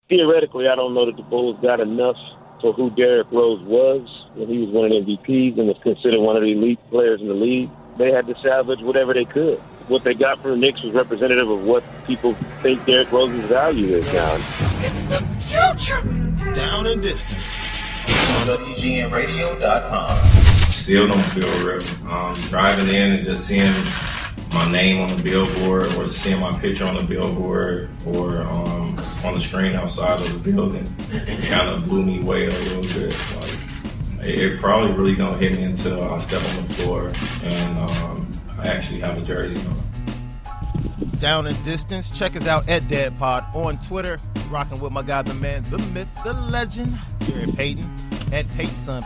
theoretically, I don't know that the Bulls got enough for who Derrick Rose was when he was winning MVPs and was considered one of the elite players in the league. They had to salvage whatever they could. What they got from the Knicks was representative of what people think Derrick Rose's value is now. It's the future. Down and Distance on WGNradio.com. Still don't feel real. Driving in and just seeing my name on the billboard or seeing my picture on the billboard or on the screen outside of the building kind of blew me away a little bit. Like, it probably really don't hit me until I step on the floor and I actually have a jersey on. Down and Distance. Check us out at DadPod on Twitter. Rocking with my guy, the man, the myth, the legend, Gary Payton. At Payton,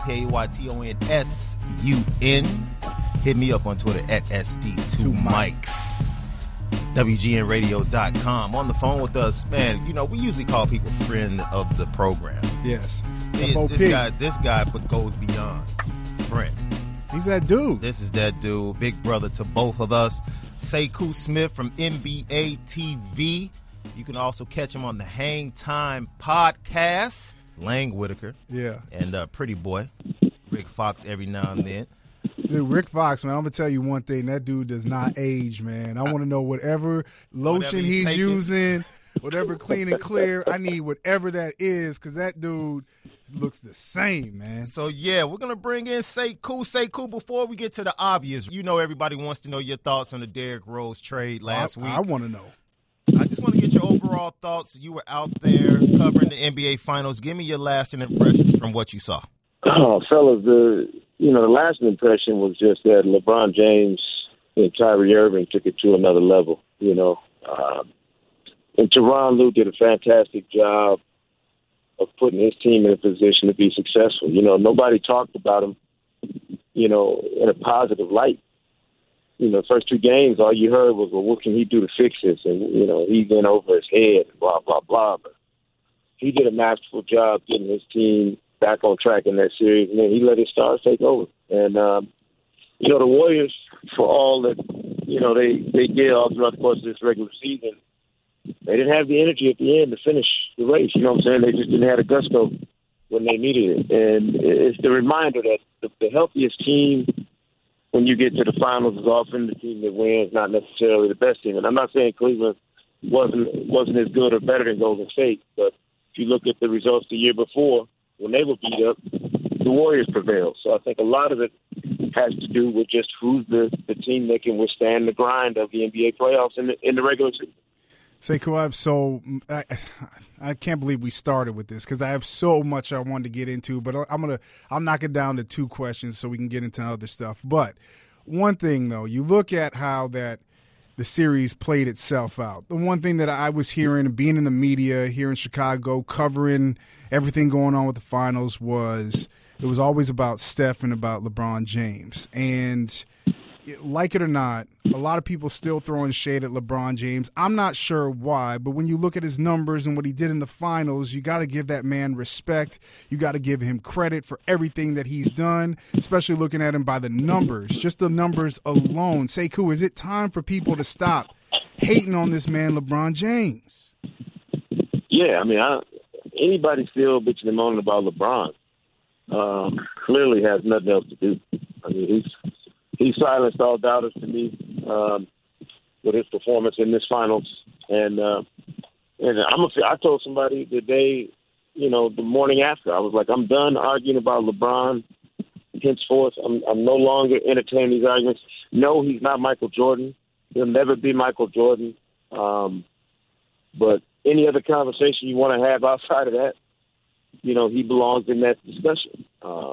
Paytonsun. Hit me up on Twitter at SD2Mics. WGNradio.com. On the phone with us, man, you know, we usually call people friend of the program. Yes. This guy goes beyond friend. He's that dude. This is that dude, big brother to both of us. Sekou Smith from NBA TV. You can also catch him on the Hang Time podcast. Lang Whitaker. Yeah. And Pretty Boy. Rick Fox every now and then. Dude, Rick Fox, man, I'm going to tell you one thing. That dude does not age, man. I want to know whatever lotion he's using, whatever clean and clear. I need whatever that is because that dude looks the same, man. So, yeah, we're going to bring in Sekou. Sekou, before we get to the obvious, you know everybody wants to know your thoughts on the Derrick Rose trade last week. I want to know. I just want to get your overall thoughts. You were out there covering the NBA Finals. Give me your lasting impressions from what you saw. Oh, fellas, the lasting impression was just that LeBron James and Kyrie Irving took it to another level, and Tyronn Lue did a fantastic job of putting his team in a position to be successful. Nobody talked about him, in a positive light. The first two games, all you heard was, well, what can he do to fix this? And, he's in over his head, blah, blah, blah. But he did a masterful job getting his team back on track in that series, and then he let his stars take over. And, the Warriors, for all that, they did all throughout the course of this regular season, they didn't have the energy at the end to finish the race. You know what I'm saying? They just didn't have the gusto when they needed it. And it's the reminder that the healthiest team when you get to the finals is often the team that wins, not necessarily the best team. And I'm not saying Cleveland wasn't as good or better than Golden State, but if you look at the results the year before, when they were beat up, the Warriors prevailed. So I think a lot of it has to do with just who's the team that can withstand the grind of the NBA playoffs in the regular season. Sekou, I can't believe we started with this because I have so much I wanted to get into, but I'll knock it down to two questions so we can get into other stuff. But one thing, though, you look at how that the series played itself out. The one thing that I was hearing, being in the media here in Chicago, covering everything going on with the finals, was it was always about Steph and about LeBron James. And like it or not, a lot of people still throwing shade at LeBron James. I'm not sure why, but when you look at his numbers and what he did in the finals, you got to give that man respect. You got to give him credit for everything that he's done, especially looking at him by the numbers, just the numbers alone. Sekou, is it time for people to stop hating on this man, LeBron James? Yeah, anybody still bitching and moaning about LeBron clearly has nothing else to do. He silenced all doubters to me with his performance in this finals, and I told somebody the day, the morning after, I was like, I'm done arguing about LeBron. Henceforth, I'm no longer entertaining these arguments. No, he's not Michael Jordan. He'll never be Michael Jordan. But any other conversation you want to have outside of that, he belongs in that discussion.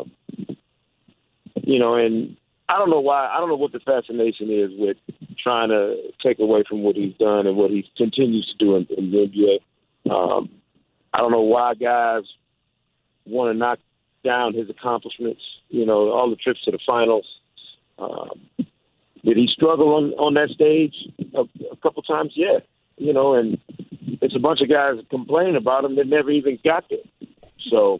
And I don't know why. I don't know what the fascination is with trying to take away from what he's done and what he continues to do in the NBA. I don't know why guys want to knock down his accomplishments, all the trips to the finals. Did he struggle on that stage a couple times? Yeah. And it's a bunch of guys complaining about him that never even got there. So,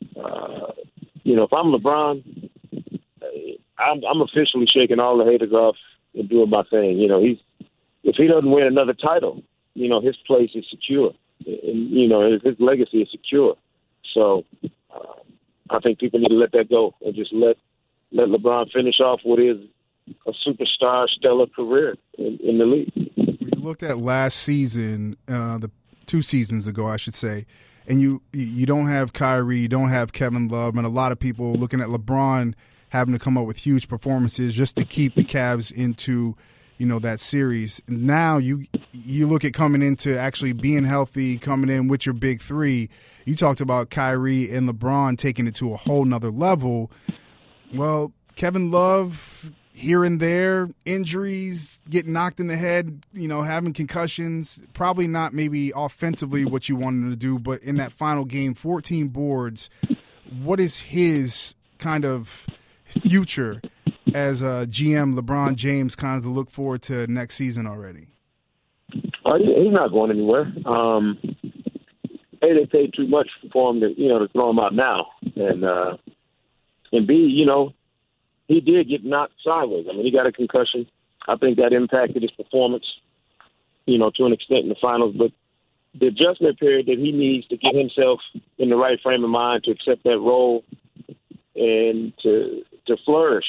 if I'm LeBron, I'm officially shaking all the haters off and doing my thing. If he doesn't win another title, his place is secure. and his legacy is secure. So I think people need to let that go and just let LeBron finish off what is a superstar, stellar career in the league. We looked at last season, the 2 seasons ago, I should say, and you don't have Kyrie, you don't have Kevin Love, and a lot of people looking at LeBron having to come up with huge performances just to keep the Cavs into that series. Now you look at coming into actually being healthy, coming in with your big 3. You talked about Kyrie and LeBron taking it to a whole nother level. Well, Kevin Love, here and there, injuries, getting knocked in the head, having concussions, probably not maybe offensively what you wanted to do, but in that final game, 14 boards, what is his kind of future as a GM, LeBron James, kind of to look forward to next season already? He's not going anywhere. A, they paid too much for him to throw him out now, and B, he did get knocked sideways. I mean, he got a concussion. I think that impacted his performance, to an extent in the finals. But the adjustment period that he needs to get himself in the right frame of mind to accept that role and to flourish,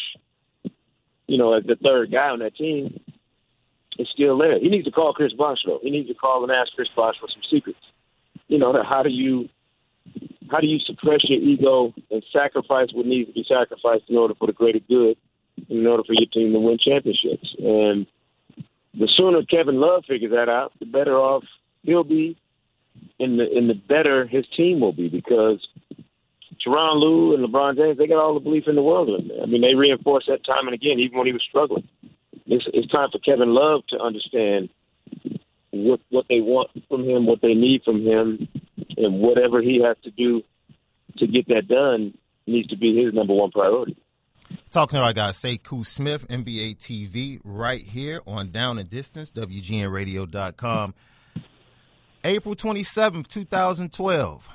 as the third guy on that team, is still there. He needs to call Chris Bosh, though. He needs to call and ask Chris Bosh for some secrets. How do you suppress your ego and sacrifice what needs to be sacrificed in order for the greater good, in order for your team to win championships? And the sooner Kevin Love figures that out, the better off he'll be, and the better his team will be, because Tyronn Lue and LeBron James, they got all the belief in the world in them. I mean, they reinforced that time and again, even when he was struggling. It's time for Kevin Love to understand what they want from him, what they need from him, and whatever he has to do to get that done needs to be his number one priority. Talking to our guy, Sekou Smith, NBA TV, right here on Down and Distance, WGNradio.com. April 27th, 2012.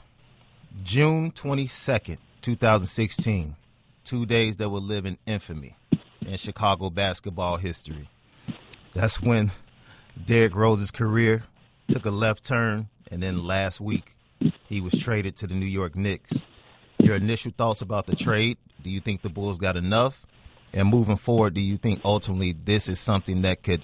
June 22nd, 2016. 2 days that will live in infamy in Chicago basketball history. That's when Derrick Rose's career took a left turn, and then last week he was traded to the New York Knicks. Your initial thoughts about the trade? Do you think the Bulls got enough? And moving forward, do you think ultimately this is something that could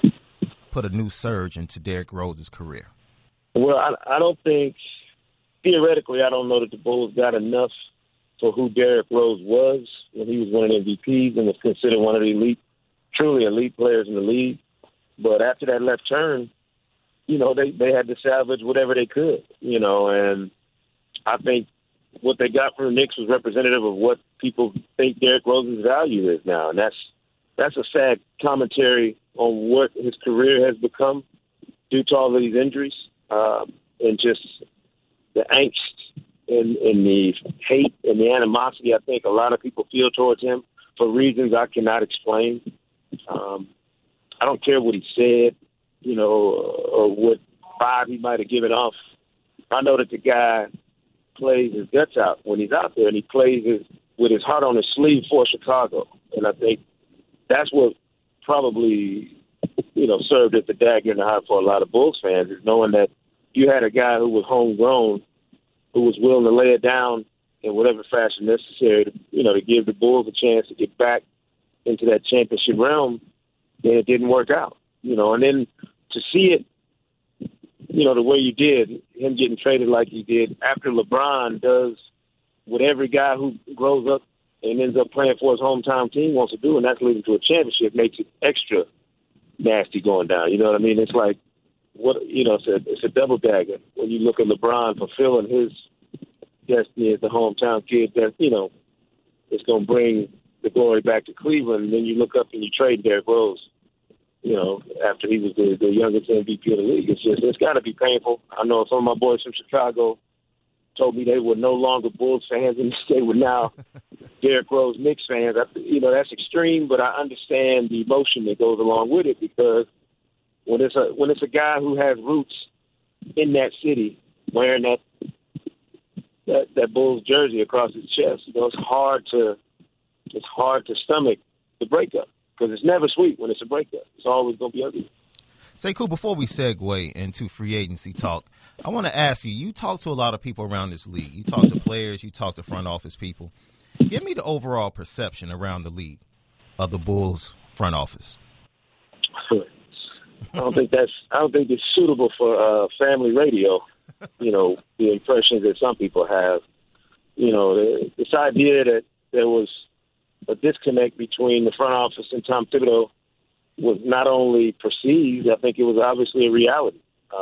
put a new surge into Derrick Rose's career? Well, I don't think – theoretically, I don't know that the Bulls got enough for who Derrick Rose was when he was winning MVPs and was considered one of the truly elite players in the league. But after that left turn, they had to salvage whatever they could, and I think what they got from the Knicks was representative of what people think Derrick Rose's value is now. And that's a sad commentary on what his career has become due to all of these injuries, and just the angst and the hate and the animosity I think a lot of people feel towards him for reasons I cannot explain. I don't care what he said, or what vibe he might have given off. I know that the guy plays his guts out when he's out there, and he plays with his heart on his sleeve for Chicago. And I think that's what probably, served as the dagger in the heart for a lot of Bulls fans, is knowing that you had a guy who was homegrown, who was willing to lay it down in whatever fashion necessary to give the Bulls a chance to get back into that championship realm, and it didn't work out. And then to see it, the way you did, him getting traded like he did, after LeBron does what every guy who grows up and ends up playing for his hometown team wants to do, and that's leading to a championship, makes it extra nasty going down. You know what I mean? It's like, it's a double dagger when you look at LeBron fulfilling his destiny as the hometown kid that, it's going to bring the glory back to Cleveland. And then you look up and you trade Derrick Rose, after he was the youngest MVP of the league. It's got to be painful. I know some of my boys from Chicago told me they were no longer Bulls fans and they were now Derrick Rose Knicks fans. That's extreme, but I understand the emotion that goes along with it, because when it's a guy who has roots in that city wearing that Bulls jersey across his chest, it's hard to stomach the breakup, because it's never sweet when it's a breakup. It's always going to be ugly. Sekou, before we segue into free agency talk, I want to ask you, you talk to a lot of people around this league. You talk to players, you talk to front office people. Give me the overall perception around the league of the Bulls front office. I don't think it's suitable for family radio. You know, the impressions that some people have. You know, this idea that there was a disconnect between the front office and Tom Thibodeau was not only perceived, I think it was obviously a reality.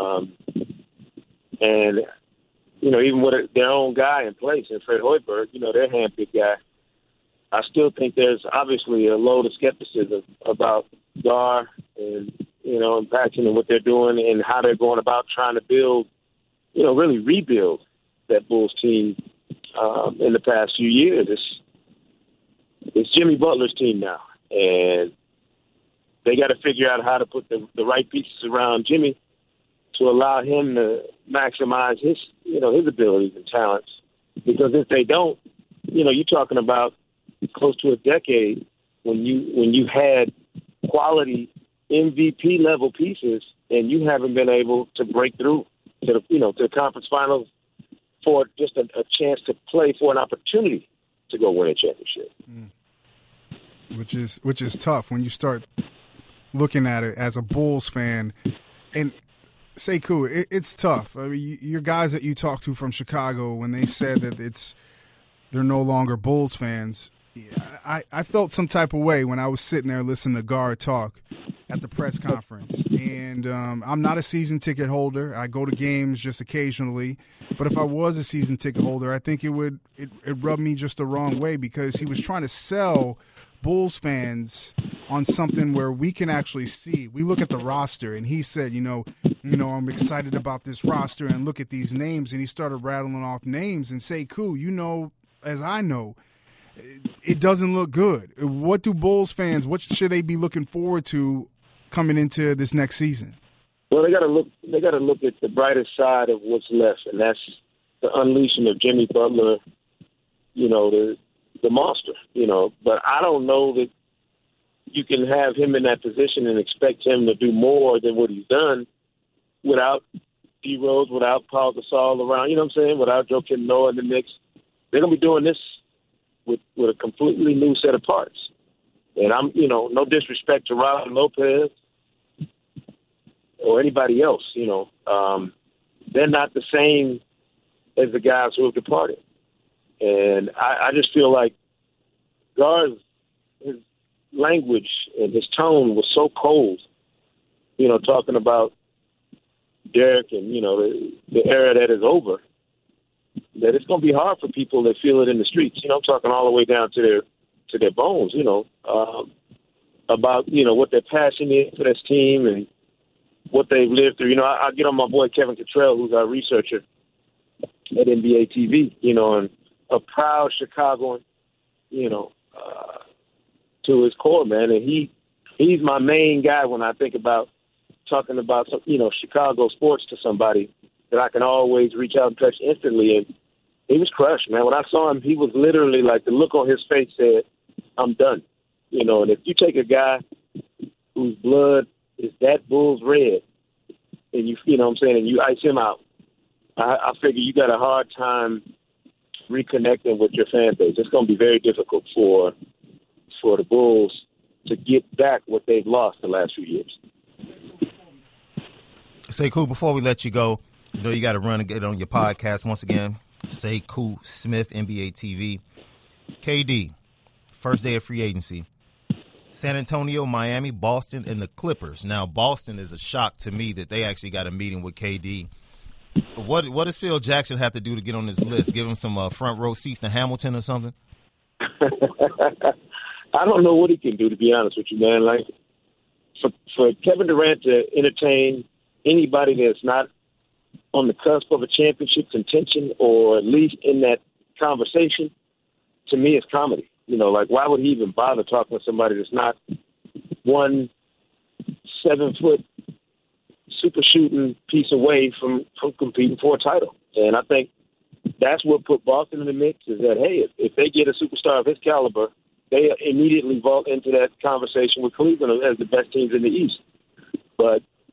And, you know, even with their own guy in place, and Fred Hoiberg, you know, their handpicked guy, I still think there's obviously a load of skepticism about Gar and, you know, and Paxson and what they're doing and how they're going about trying to build, you know, really rebuild that Bulls team in the past few years. It's Jimmy Butler's team now, and they got to figure out how to put the right pieces around Jimmy to allow him to maximize his abilities and talents. Because if they don't, you know, you're talking about close to a decade when you had quality MVP level pieces and you haven't been able to break through to the conference finals for just a chance to play for an opportunity to go win a championship. Which is tough when you start looking at it as a Bulls fan. And Sekou, it's tough. I mean, your guys that you talked to from Chicago, when they said that they're no longer Bulls fans, I felt some type of way when I was sitting there listening to Gar talk at the press conference. And I'm not a season ticket holder. I go to games just occasionally. But if I was a season ticket holder, I think it rubbed me just the wrong way, because he was trying to sell Bulls fans on something where we can actually see. We look at the roster, and he said, you know, I'm excited about this roster, and look at these names. And he started rattling off names, and Sekou, you know, as I know, it doesn't look good. What should they be looking forward to coming into this next season? Well, they got to look at the brightest side of what's left, and that's the unleashing of Jimmy Butler, you know, the monster, you know. But I don't know that you can have him in that position and expect him to do more than what he's done without D Rose, without Paul Gasol around, you know what I'm saying, without Joakim Noah in the mix. They're going to be doing this with a completely new set of parts. And I'm, you know, no disrespect to Robin Lopez or anybody else, you know. They're not the same as the guys who have departed. And I just feel like his language and his tone was so cold, you know, talking about Derek and, you know, the era that is over, that it's going to be hard for people that feel it in the streets. You know, I'm talking all the way down to their bones, you know, about, you know, what their passion is for this team and what they've lived through. You know, I get on my boy Kevin Cottrell, who's our researcher at NBA TV, you know, and a proud Chicagoan, you know, to his core, man. And he's my main guy when I think about talking about, some, you know, Chicago sports to somebody that I can always reach out and touch instantly. And he was crushed, man. When I saw him, he was literally like, the look on his face said, I'm done. You know, and if you take a guy whose blood is that Bulls red and you know what I'm saying, and you ice him out, I figure you got a hard time reconnecting with your fan base. It's going to be very difficult for the Bulls to get back what they've lost the last few years. Sekou, before we let you go, you know you got to run and get on your podcast once again. Sekou Smith, NBA TV. KD, first day of free agency. San Antonio, Miami, Boston, and the Clippers. Now, Boston is a shock to me that they actually got a meeting with KD. What does Phil Jackson have to do to get on this list? Give him some front row seats to Hamilton or something? I don't know what he can do, to be honest with you, man. Like, for Kevin Durant to entertain anybody that's not on the cusp of a championship contention or at least in that conversation, to me, it's comedy. You know, like, why would he even bother talking to somebody that's not 1 7-foot super shooting piece away from competing for a title? And I think that's what put Boston in the mix, is that, hey, if they get a superstar of his caliber, they immediately vault into that conversation with Cleveland as the best teams in the East. But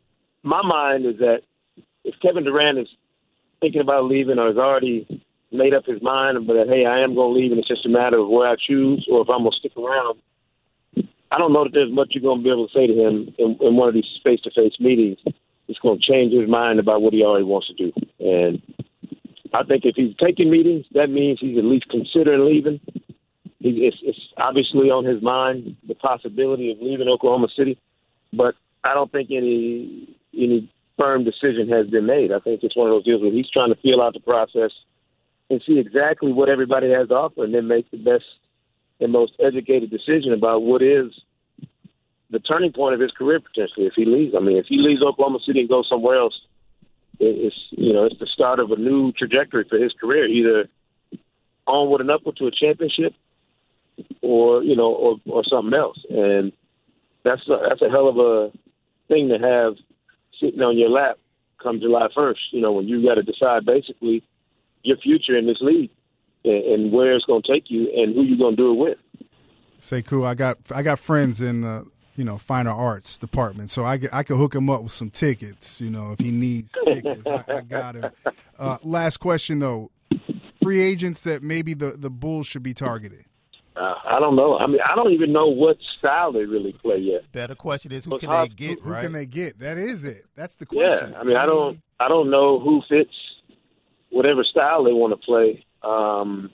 my mind is that if Kevin Durant is thinking about leaving or has already made up his mind, but that, hey, I am going to leave and it's just a matter of where I choose or if I'm going to stick around, I don't know that there's much you're going to be able to say to him in one of these face-to-face meetings. It's going to change his mind about what he already wants to do. And I think if he's taking meetings, that means he's at least considering leaving. It's obviously on his mind, the possibility of leaving Oklahoma City, but I don't think any firm decision has been made. I think it's one of those deals where he's trying to feel out the process and see exactly what everybody has to offer and then make the best and most educated decision about what is the turning point of his career potentially if he leaves. I mean, if he leaves Oklahoma City and goes somewhere else, it's the start of a new trajectory for his career, either onward and upward to a championship or something else. And that's a hell of a thing to have sitting on your lap come July 1st, when you got to decide basically your future in this league and where it's going to take you and who you're going to do it with. Sekou, I got friends in the finer arts department, so I could hook him up with some tickets. If he needs tickets, I got him. Last question though, free agents that maybe the Bulls should be targeting. I don't know. I mean, I don't even know what style they really play yet. Better question is who can they get? Who can they get? That is it. That's the question. Yeah, I mean, I don't know who fits whatever style they want to play. I'm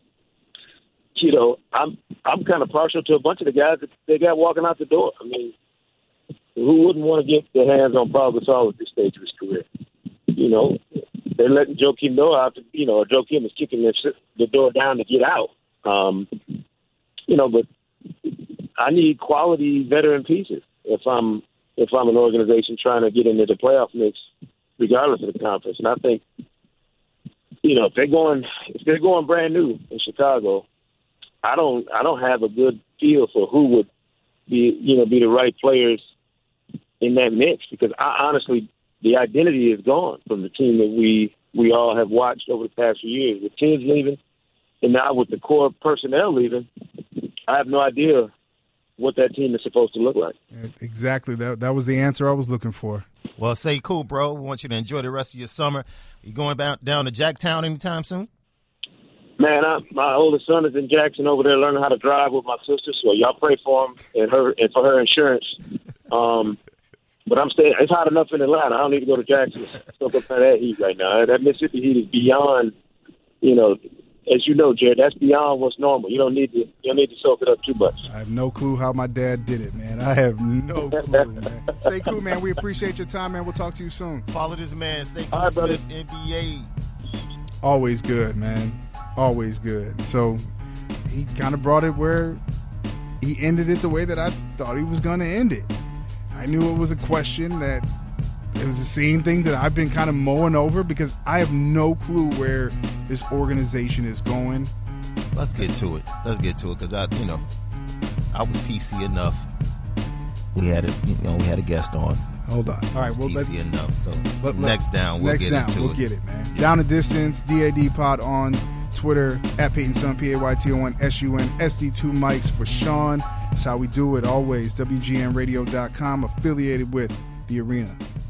kind of partial to a bunch of the guys that they got walking out the door. I mean, who wouldn't want to get their hands on Paul Gasol at this stage of his career? They're letting Joakim Noah out. Joakim is kicking the door down to get out. But I need quality veteran pieces if I'm an organization trying to get into the playoff mix, regardless of the conference. And I think, if they're going brand new in Chicago, I don't have a good feel for who would be the right players in that mix, because honestly, the identity is gone from the team that we all have watched over the past few years. With Tibbs leaving, and now with the core personnel leaving, I have no idea what that team is supposed to look like. Exactly. That was the answer I was looking for. Well, say cool, bro. We want you to enjoy the rest of your summer. You going down to Jacktown anytime soon? Man, my oldest son is in Jackson over there learning how to drive with my sister, so y'all pray for him and for her insurance. But I'm staying. It's hot enough in Atlanta. I don't need to go to Jackson to soak up that heat right now. That Mississippi heat is beyond, as you know, Jared, that's beyond what's normal. You don't need to soak it up too much. I have no clue how my dad did it, man. I have no clue, man. Sekou, man, we appreciate your time, man. We'll talk to you soon. Follow this man, Sekou right, Smith, NBA. Always good, man. Always good. So he kind of brought it where he ended it the way that I thought he was going to end it. I knew it was a question that it was the same thing that I've been kind of mowing over because I have no clue where this organization is going. Let's get to it because I was PC enough. We had a guest on. Hold on. All right, well, PC enough. So next down, we'll get it, man. Yeah. Down a Distance, DAD Pod on Twitter, at Peyton Sun, PAYTON, SUN, SD2 mics for Sean. That's how we do it always. WGNradio.com, affiliated with The Arena.